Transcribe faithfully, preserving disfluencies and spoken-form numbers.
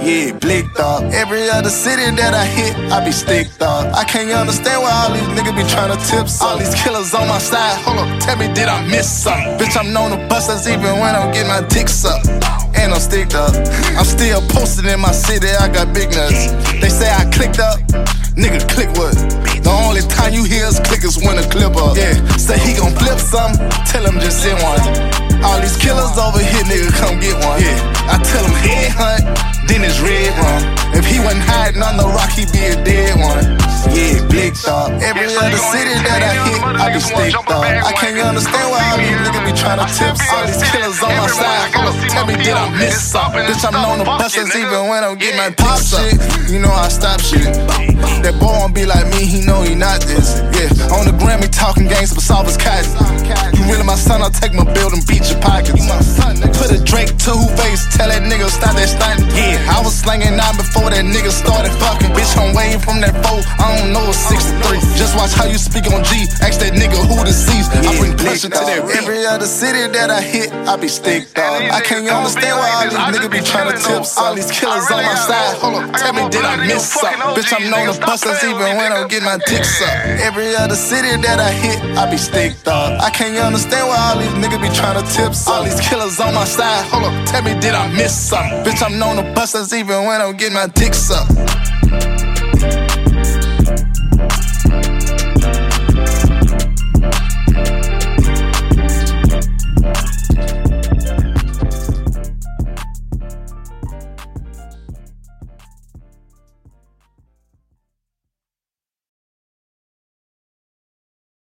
Yeah, blick dog. Every other city that I hit, I be stick dog. I can't understand why all these niggas be trying to tip some. All these killers on my side, hold up, tell me did I miss something? Bitch, I'm known to bust us even when I'm getting my dick sucked. And I'm sticked up. I'm still posted in my city, I got big nuts. They say I clicked up, nigga click what? The only time you hear us click is when a clip up. Yeah, say he gon' flip something, tell him just send one. All these killers over here, nigga, come get one. Yeah, I tell him head hunt, then it's red run. If he wasn't hiding on the rock, he'd be a dead one. Yeah, blick dog. Every other city that I hit, I be stick dog. I can't understand why all these niggas be trying to tip some. All these killers on my side, hold up, tell me did I miss something? Bitch, I'm known to bust us even when I'm getting my pop shit. You know I stop shit. That boy won't be like me, he know he not this. Yeah, on the Grammy talking gangs, but solve his cotton. You really my son, I'll take my build and beat your pockets. Put a Drake to who face, tell that nigga stop that stunting. Yeah, I was slanging nine before that nigga started fucking. Bitch, I'm waiting from that four, I don't know it's sixty-three. Just watch how you speak on G, ask that nigga who the sees. I bring pressure to that beat. Every other city that I hit, I be stick dog. I can't understand why all these niggas be trying to tip some. All these killers on my side, hold up, tell me did I miss something? Bitch, I'm known to bust us even when I'm getting my dick sucked. Every other city that I hit, I be stick dog. I can't understand why all these niggas be trying to tip some. All these killers on my side, hold up, tell me did I miss something? Bitch, I'm known to bust us even when I'm getting my dick sucked.